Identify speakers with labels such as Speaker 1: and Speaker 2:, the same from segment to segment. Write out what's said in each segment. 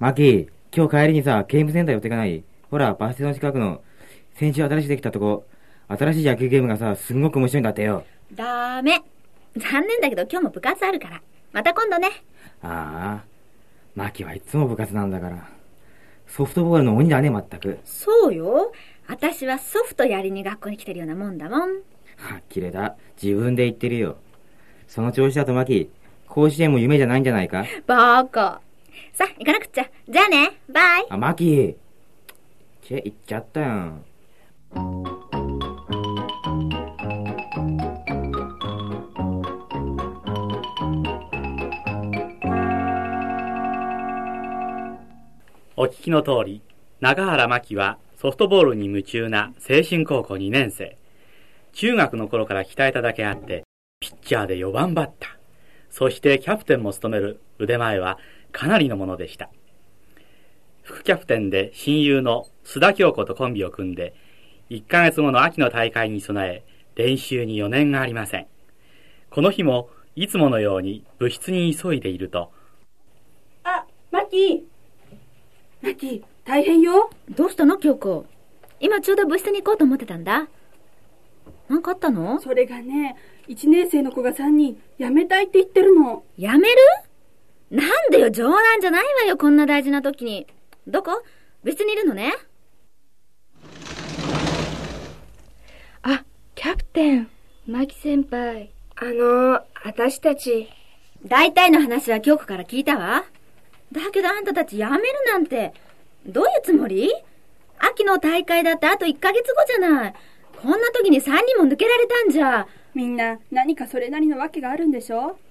Speaker 1: マキ、今日帰りにさ、ゲームセンター寄ってかない？ほら、バス停の近くの、先週新しいできたとこ、新しい野球ゲームがさ、すんごく面白いんだってよ。
Speaker 2: ダメ。残念だけど今日も部活あるから。また今度ね。
Speaker 1: ああ、マキはいつも部活なんだから。ソフトボールの鬼だね、まったく。
Speaker 2: そうよ。私はソフトやりに学校に来てるようなもんだもん。
Speaker 1: はっきりだ。自分で言ってるよ。その調子だとマキ、甲子園も夢じゃないんじゃないか？
Speaker 2: バカ。さあ、行かなくっちゃ。じゃあね。バイ。
Speaker 1: あ、マキ。行っちゃったよ。
Speaker 3: お聞きの通り、中原真希はソフトボールに夢中な青春高校2年生。中学の頃から鍛えただけあって、ピッチャーで4番バッター、そしてキャプテンも務める腕前はかなりのものでした。副キャプテンで親友の須田京子とコンビを組んで、1ヶ月後の秋の大会に備え、練習に余念がありません。この日もいつものように部室に急いでいると、
Speaker 4: あ、マキ、大変よ。
Speaker 2: どうしたの京子？今ちょうど部室に行こうと思ってたんだ。なんかあったの？
Speaker 4: それがね、1年生の子が3人辞めたいって言ってるの。
Speaker 2: 辞める？なんでよ、冗談じゃないわよ、こんな大事な時に。どこ？部室にいるのね。
Speaker 5: あ、キャプテン、マキ先輩。私たち。
Speaker 2: 大体の話は京子から聞いたわ。だけどあんたたち辞めるなんて、どういうつもり？秋の大会だってあと1ヶ月後じゃない。こんな時に3人も抜けられたんじゃ。
Speaker 4: みんな何かそれなりの訳があるんでしょ？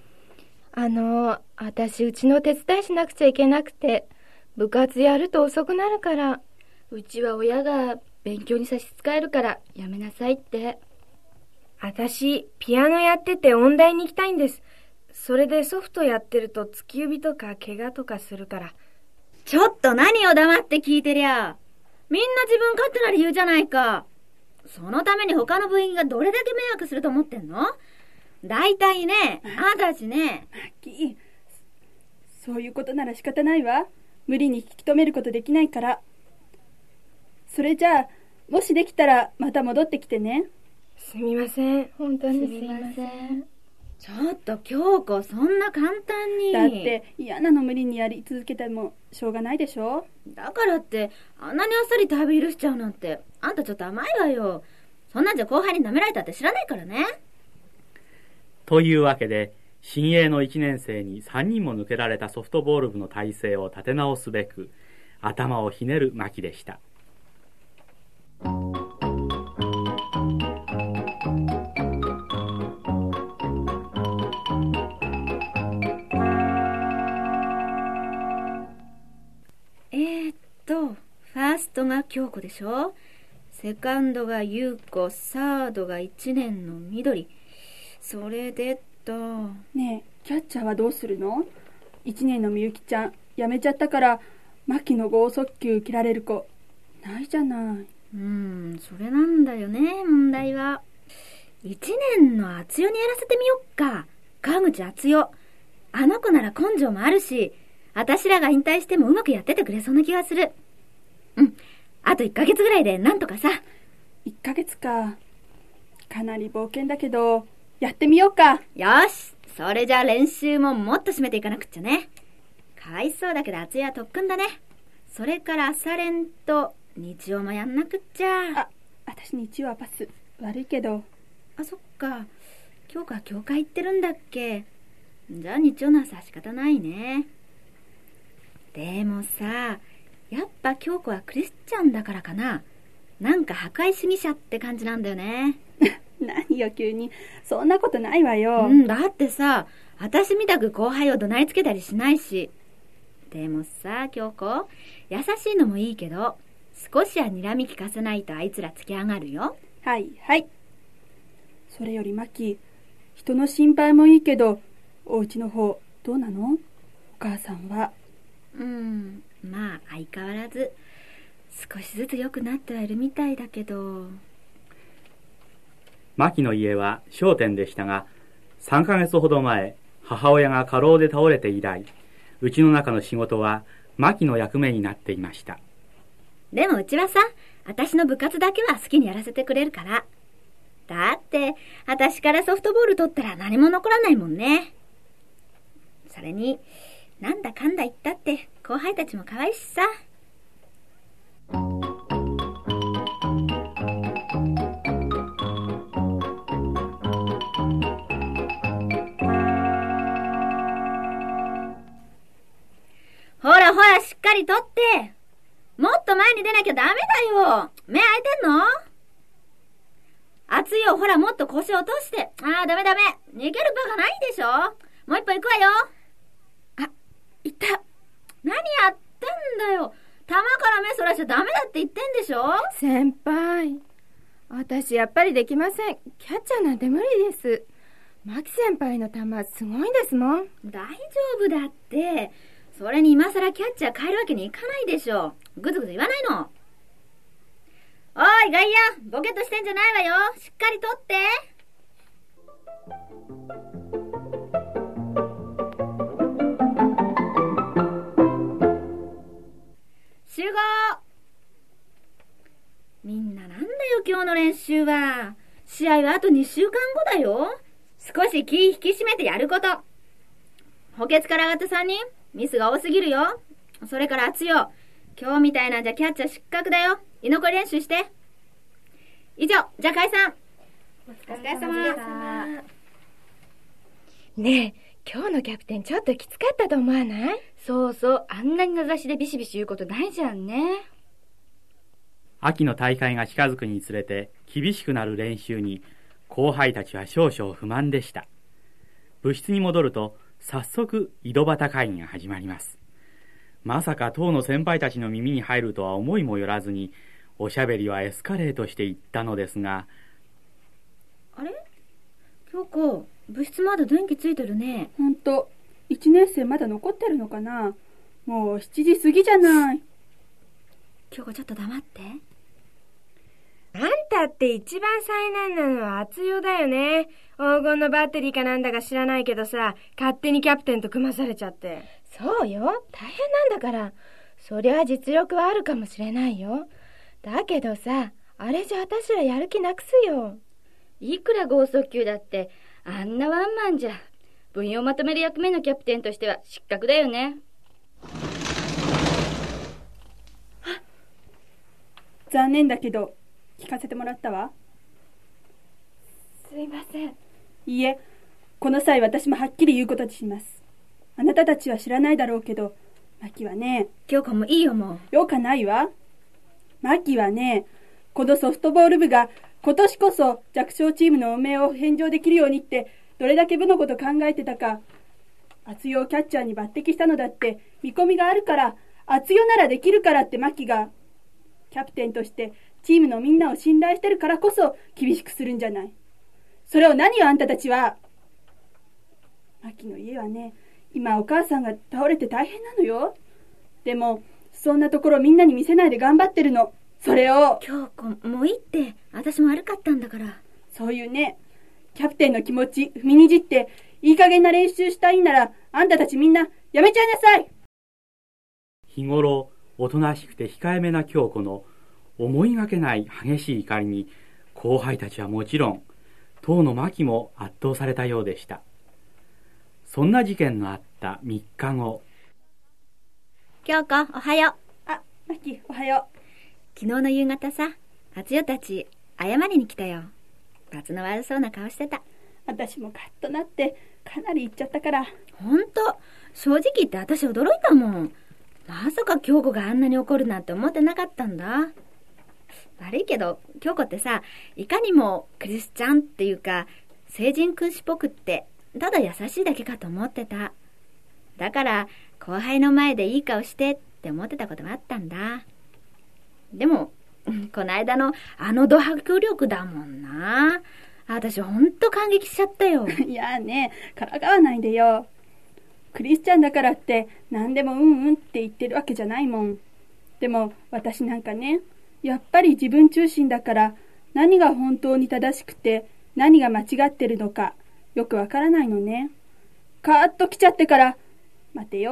Speaker 5: 私うちの手伝いしなくちゃいけなくて、部活やると遅くなるから、うちは親が勉強に差し支えるからやめなさいって。
Speaker 6: 私ピアノやってて音大に行きたいんです。それでソフトやってると突き指とか怪我とかするから。
Speaker 2: ちょっと何を黙って聞いてりゃ。みんな自分勝手な理由じゃないか。そのために他の部員がどれだけ迷惑すると思ってんの？大体ね、あんたたちね。
Speaker 4: マキ、そういうことなら仕方ないわ。無理に引き止めることできないから。それじゃあ、もしできたらまた戻ってきてね。
Speaker 6: すみません。
Speaker 5: 本当にすみません。
Speaker 2: ちょっと京子、そんな簡単に。
Speaker 4: だって嫌なの無理にやり続けてもしょうがないでしょ。
Speaker 2: だからってあんなにあっさり旅許しちゃうなんて、あんたちょっと甘いわよ。そんなんじゃ後輩に舐められたって知らないからね。
Speaker 3: というわけで、新鋭の1年生に3人も抜けられたソフトボール部の体制を立て直すべく、頭をひねる牧でした。
Speaker 2: ファーストが京子でしょ。セカンドが優子、サードが1年の緑。それで
Speaker 4: ねえ、キャッチャーはどうするの？1年のみゆきちゃん辞めちゃったから、マキの剛速球切られる子ないじゃない。
Speaker 2: それなんだよね、問題は。1年の厚代にやらせてみよっか。川口厚代。あの子なら根性もあるし、私らが引退してもうまくやっててくれそうな気がする。あと1ヶ月ぐらいでなんとかさ。
Speaker 4: 1ヶ月か。かなり冒険だけど、やってみようか。
Speaker 2: よし、それじゃ練習ももっと締めていかなくっちゃね。かわいそうだけど厚代は特訓だね。それから朝練と日曜もやんなくっちゃ。
Speaker 4: 私日曜はパス。悪いけど。
Speaker 2: そっか。今日から教会行ってるんだっけ。じゃあ日曜の朝は仕方ないね。でもさ、やっぱ京子はクリスチャンだからかな。なんか破壊主義者って感じなんだよね。
Speaker 4: 何よ急に。そんなことないわよ。
Speaker 2: だってさ、私みたく後輩を怒鳴りつけたりしないし。でもさ、京子、優しいのもいいけど、少しは睨み聞かせないとあいつらつき上がるよ。
Speaker 4: はいはい。それよりマキ、人の心配もいいけど、お家の方どうなの？お母さんは。
Speaker 2: まあ相変わらず少しずつ良くなってはいるみたいだけど。
Speaker 3: 牧の家は商店でしたが、3ヶ月ほど前、母親が過労で倒れて以来、うちの中の仕事はマキの役目になっていました。
Speaker 2: でもうちはさ、私の部活だけは好きにやらせてくれるから。だって、私からソフトボール取ったら何も残らないもんね。それに、なんだかんだ言ったって後輩たちも可愛いしさ。ほらほら、しっかり取って。もっと前に出なきゃダメだよ。目開いてんの？熱いよ、ほら、もっと腰落として。ああ、ダメ。逃げる場がないでしょ。もう一本行くわよ。あ、いた。何やってんだよ。球から目そらしちゃダメだって言ってんでしょ。
Speaker 6: 先輩、私やっぱりできません。キャッチャーなんて無理です。マキ先輩の球すごいんですもん。
Speaker 2: 大丈夫だって。それに今さらキャッチャー変えるわけにいかないでしょ。ぐずぐず言わないの。おい外野、ボケっとしてんじゃないわよ。しっかり取って。集合。みんななんだよ今日の練習は。試合はあと2週間後だよ。少し気引き締めてやること。補欠から上がった3人、ミスが多すぎるよ。それから熱よ。今日みたいなんじゃキャッチャー失格だよ。居残り練習して。以上、じゃあ解散。お疲れ様。
Speaker 6: ねえ、今日のキャプテンちょっときつかったと思わない？
Speaker 5: そうそう、あんなに名指しでビシビシ言うことないじゃんね。
Speaker 3: 秋の大会が近づくにつれて厳しくなる練習に後輩たちは少々不満でした。部室に戻ると早速井戸端会議が始まります。まさか当の先輩たちの耳に入るとは思いもよらずに、おしゃべりはエスカレートしていったのですが。
Speaker 2: あれ？京子、部室まだ電気ついてるね。
Speaker 4: ほんと、1年生まだ残ってるのかな。もう7時過ぎじゃない。
Speaker 2: 京子ちょっと黙って。
Speaker 6: あんたって一番災難なのは厚代だよね。黄金のバッテリーかなんだか知らないけどさ、勝手にキャプテンと組まされちゃって。そうよ、大変なんだから。そりゃ実力はあるかもしれないよ。だけどさ、あれじゃ私らやる気なくすよ。
Speaker 5: いくら剛速球だってあんなワンマンじゃ部員をまとめる役目のキャプテンとしては失格だよね。
Speaker 4: 残念だけど聞かせてもらったわ。
Speaker 6: すいません。
Speaker 4: いいえ、この際私もはっきり言うことにします。あなたたちは知らないだろうけど、マキはね。
Speaker 2: 京子もいいよもう。
Speaker 4: よかないわ。マキはね、このソフトボール部が今年こそ弱小チームの汚名を返上できるようにってどれだけ部のこと考えてたか。厚代をキャッチャーに抜擢したのだって見込みがあるから、厚代ならできるからってマキがキャプテンとしてチームのみんなを信頼してるからこそ厳しくするんじゃない。それを何よあんたたちは。マキの家はね、今お母さんが倒れて大変なのよ。でもそんなところみんなに見せないで頑張ってるの。それを。
Speaker 2: 京子もういいって、私も悪かったんだから。
Speaker 4: そういうね、キャプテンの気持ち踏みにじっていい加減な練習したいんなら、あんたたちみんなやめちゃいなさい。
Speaker 3: 日頃おとなしくて控えめな京子の思いがけない激しい怒りに、後輩たちはもちろん当のマキも圧倒されたようでした。そんな事件のあった3日後。
Speaker 2: 京子おはよう。
Speaker 4: あ、マキおはよう。
Speaker 2: 昨日の夕方さ、厚代たち謝りに来たよ。罰の悪そうな顔してた。
Speaker 4: 私もカッとなってかなり言っちゃったから。
Speaker 2: ほんと、正直言って私驚いたもん。まさか京子があんなに怒るなんて思ってなかったんだ。悪いけど京子ってさ、いかにもクリスチャンっていうか聖人君子っぽくって、ただ優しいだけかと思ってた。だから後輩の前でいい顔してって思ってたこともあったんだ。でもこの間のあのド迫力だもんな。私ほんと感激しちゃったよ。
Speaker 4: いやね、からかわないでよ。クリスチャンだからって何でもうんうんって言ってるわけじゃないもん。でも私なんかね、やっぱり自分中心だから、何が本当に正しくて何が間違ってるのかよくわからないのね。カーッと来ちゃってから、待てよ、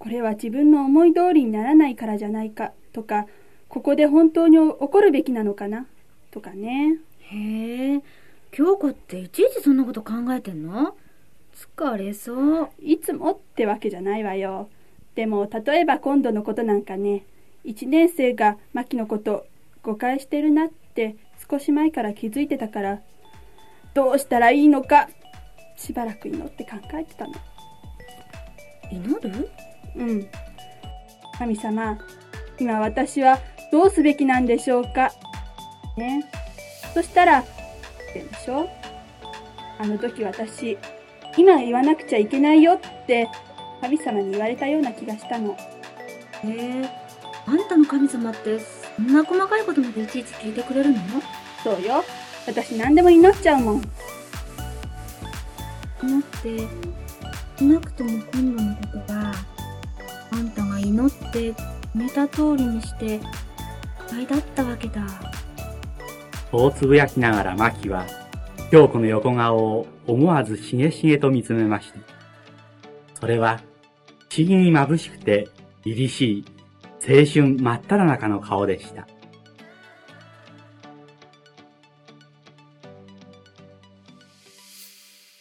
Speaker 4: これは自分の思い通りにならないからじゃないかとか、ここで本当に起こるべきなのかなとかね。
Speaker 2: へえ、京子っていちいちそんなこと考えてんの？疲れそう。
Speaker 4: いつもってわけじゃないわよ。でも例えば今度のことなんかね、1年生がマキのこと誤解してるなって少し前から気づいてたから、どうしたらいいのかしばらく祈って考えてたの。
Speaker 2: 祈る？
Speaker 4: うん。神様、今私はどうすべきなんでしょうかね。そしたらでしょ、あの時私今言わなくちゃいけないよって神様に言われたような気がしたの。
Speaker 2: へえ、あんたの神様ってそんな細かいことまでいちいち聞いてくれるの？
Speaker 4: そうよ、私何でも祈っちゃうもん。
Speaker 2: 祈ってしなくとも今度のことがあんたが祈って決めた通りにして不快だったわけだ。
Speaker 3: そうつぶやきながらマキは京子の横顔を思わずしげしげと見つめました。それは不思議に眩しくて凛々しい青春真っ只中の顔でした。